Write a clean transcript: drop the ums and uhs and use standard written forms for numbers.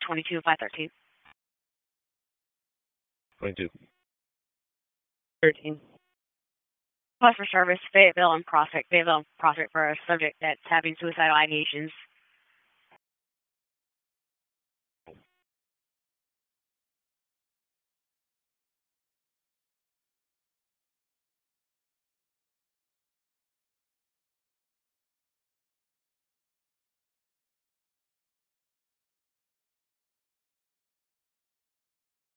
22-513. 22. 13. Cause for service, Fayetteville and Prospect for a subject that's having suicidal ideations.